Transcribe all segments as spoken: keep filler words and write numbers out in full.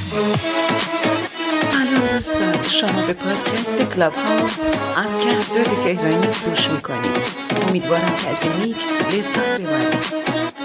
سلام دوستان، شما به پادکست کلاب هاوس از کهزاد تهرانی گوش میکنید. امیدوارم که از این میکس لذت ببرید.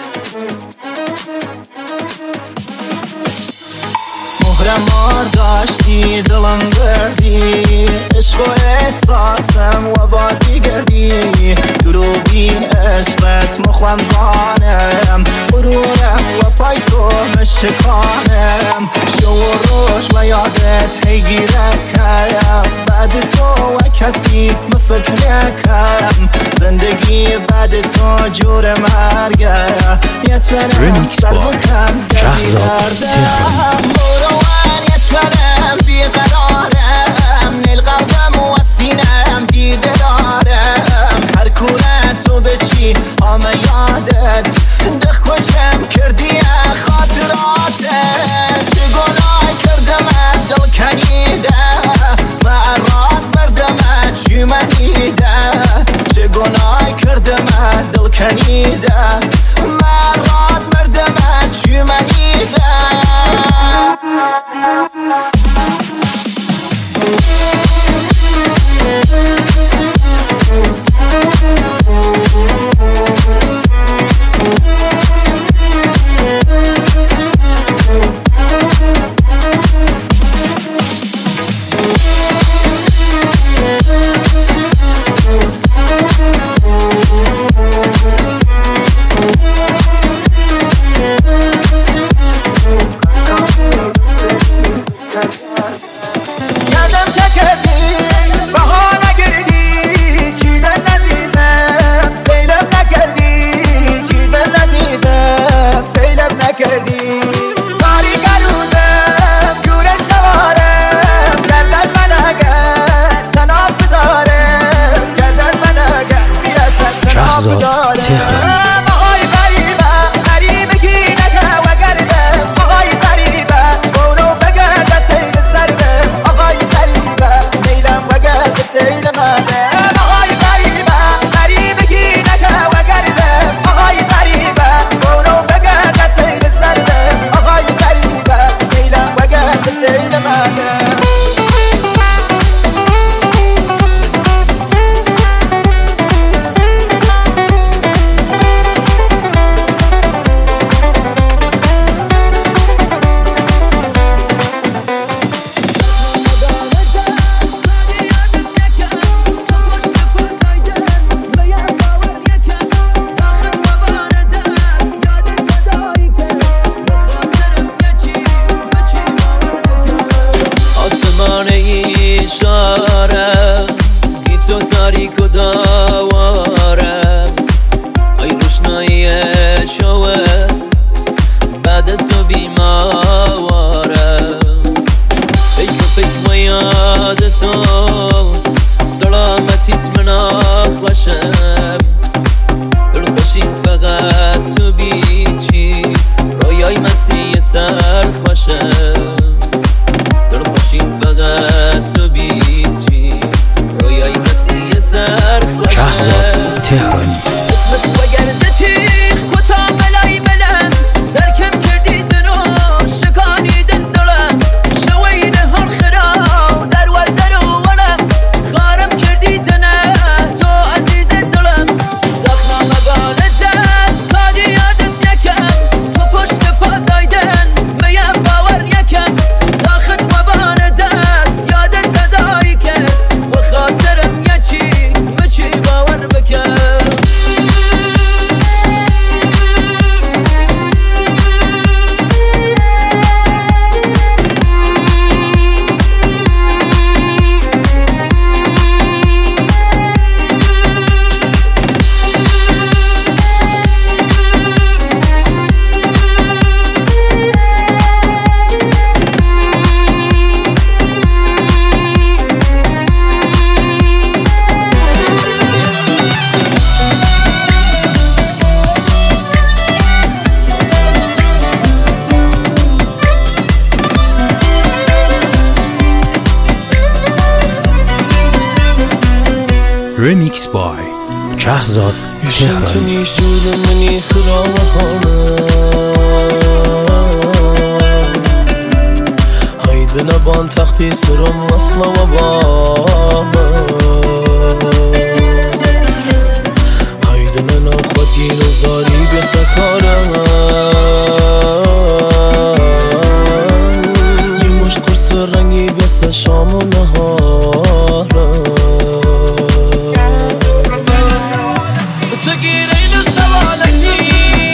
مهرمار داشتی دلم بردی، عشق و احساسم و بازی گردی، دروبی عشقت مخوام زانم، برورم و پای تو مشکانم، شو و روش و یادت هیگیره کم، بعد تو و کسی مفکر نکم، زندگی بعد تو جور مرگه، یه تنم سر بکم گردی يتفلم بقرارم نيل قلبم وسينم ديده دارم هر كورتو بچي هم يادت دخ كشم كردي خاطراتت چه گناه کردم دل کنیده مرات مردم چی منیده چه گناه کردم دل کنیده مرات مردم چی منیده Remix by Kehzad Tehrani. بان تختی سرم وصل و بابا هایده منو خود گیر و زاری بسکارم یه مشت قرص رنگی بس شام و نهارم تو گیر این سوالکی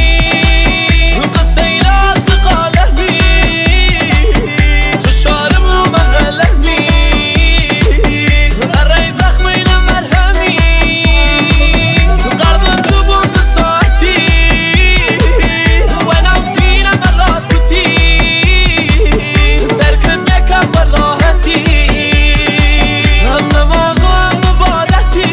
قصه ایراد قالمی تو شارم و محلمی ارای زخمی نمرهمی تو قلبم تو بود ساعتی و نوسینم مرات کتی ترکت یکم براحتی هم نماز و هم مبادتی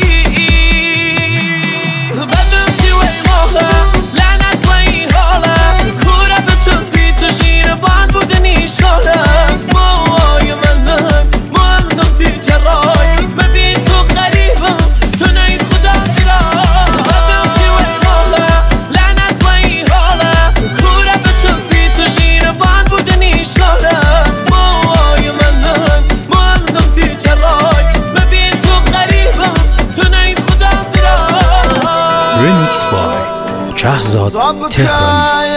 بدم چی وی ماله لعنت و این حاله کوره به چلپی تو جیر بان بودنی شاله موهای منم ماندم چرای ببین تو قریبم تو نی خدا زیرای بدم چی وی ماله لعنت و این حاله کوره به چلپی تو جیر بان بودنی شاله موهای منم ماندم چرای ببین تو قریبم تو نی خدا زیرای رمیکس بای شهزاد تهرانی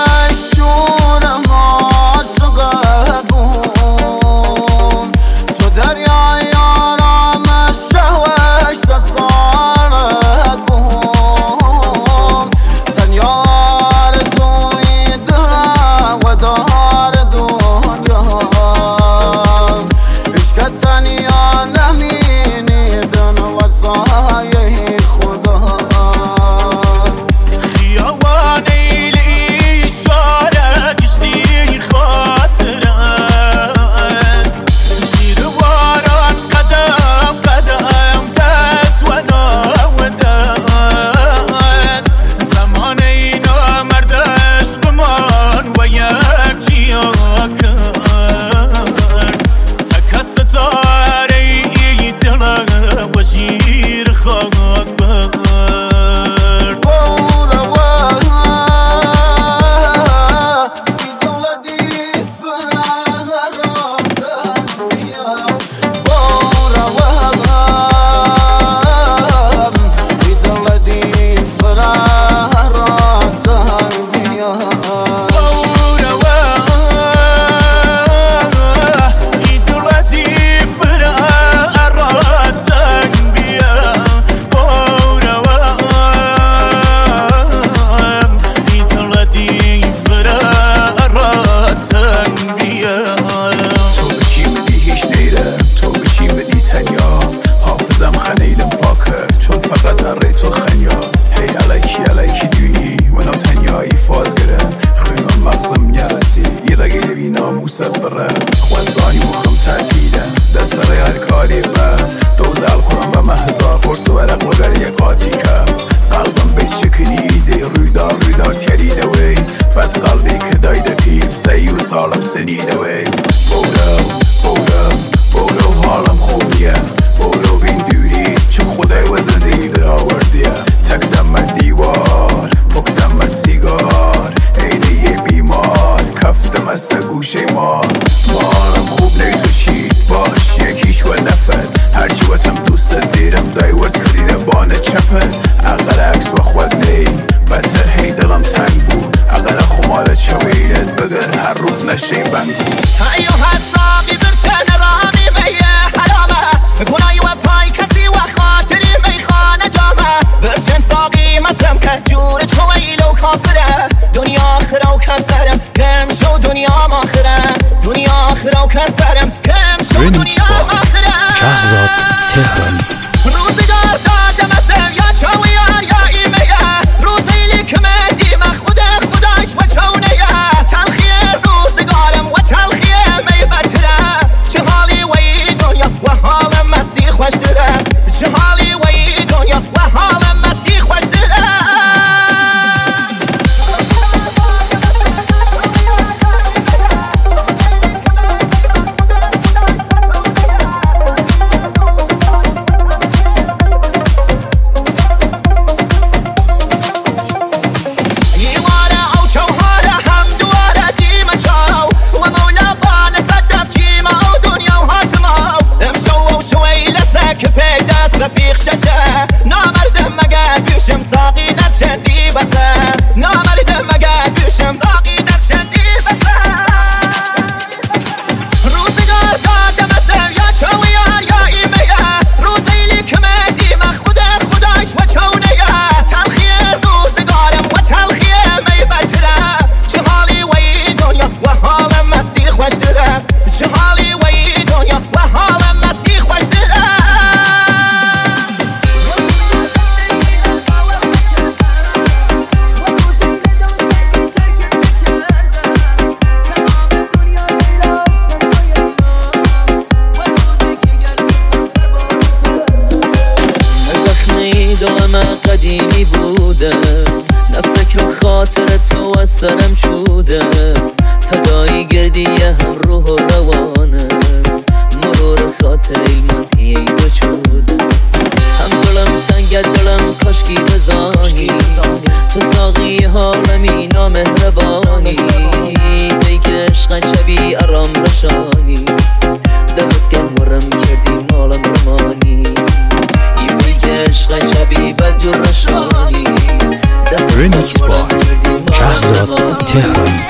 رمیکس بای شهزاد تهرانی روزگار دادم از یا چاویار یا ایمه روزی که مهدی من خود خداش و چونه تلخیه روزگارم و تلخیه می بتره چه حالی و ای دنیا و حال مسیح خوش داره چه حالی و ای دنیا و حال مسیح خوش داره و از سرم شده تدایی گردی هم روح و روانم مرور خاطر ایلمانتی ای دو چوده هم دلم تنگت دلم کاشکی بزانی تو ساقی حالمی نامهربانی بیگ عشق چبی ارام رشانی دمت گرم کردی مالم رمانی ای بیگ عشق چبی بدجور رشانی رمیکس با شهرزاد تهرانی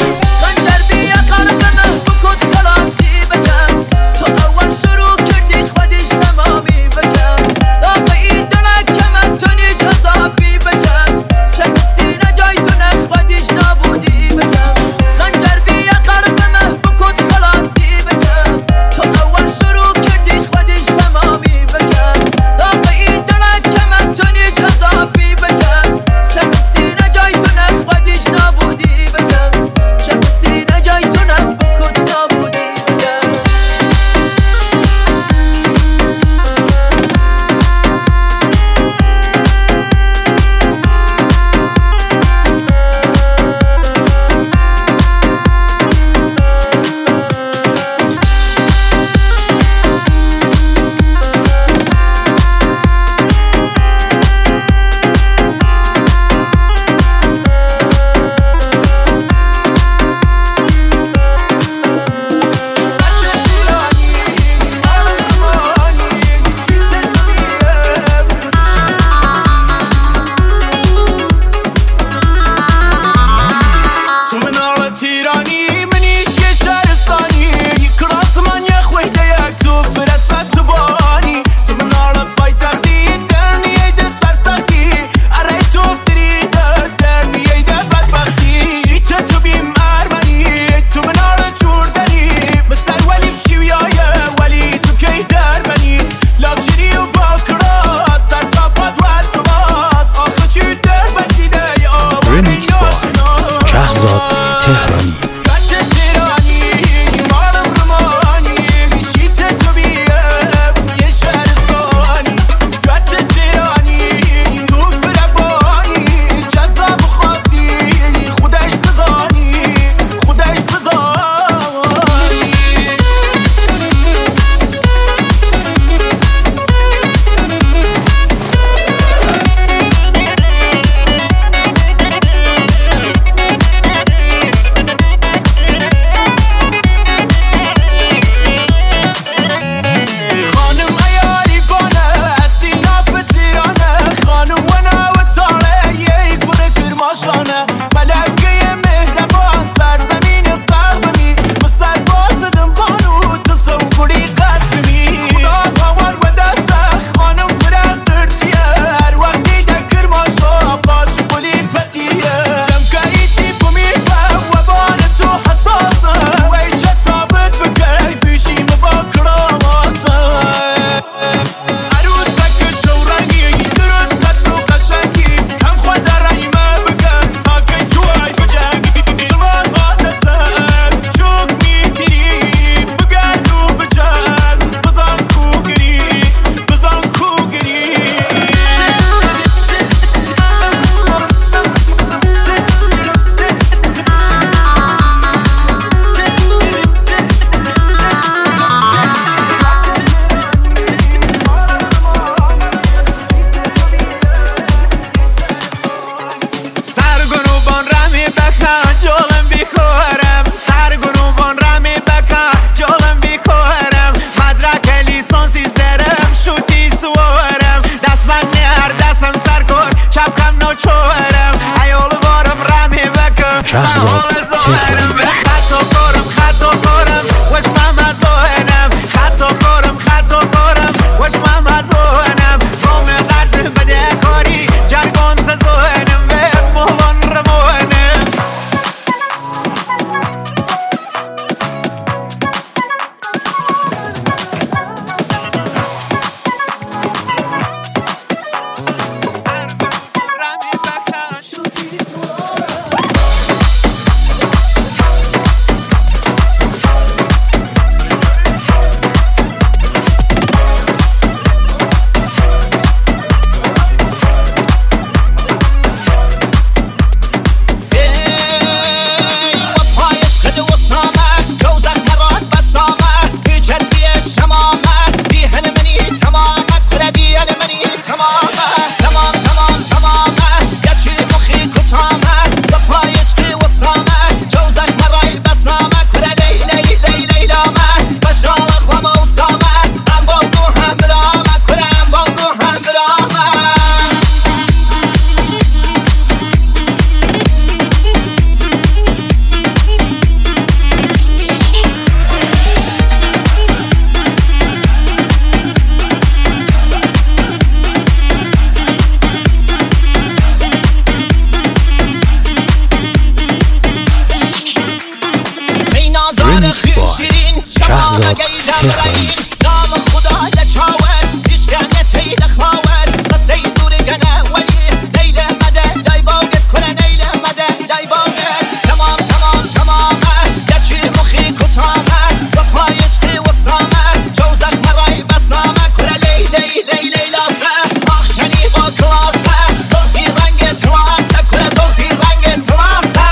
رمیکس بای شهزاد تهرانی. نام خدای چاور پیشکنه تیل خاور قصه دور گنه ولی نیل مده دای باگت کنه نیل مده دای باگت تمام تمام تمامه یکی مخی کتامه و پایش که وسامه جوزک مرای بسامه کنه لی لی لی لی لاسه آخشنی با کلاسه دلخی رنگ تلاسه کنه دلخی رنگ تلاسه.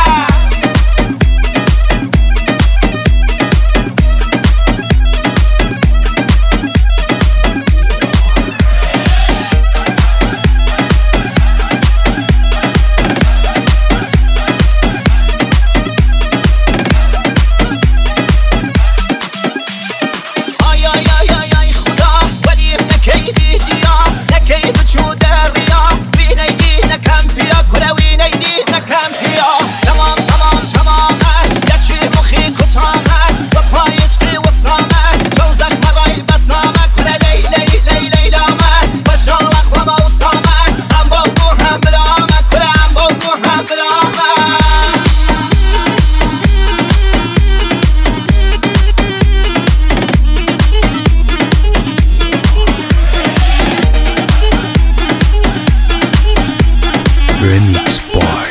رمیکس بای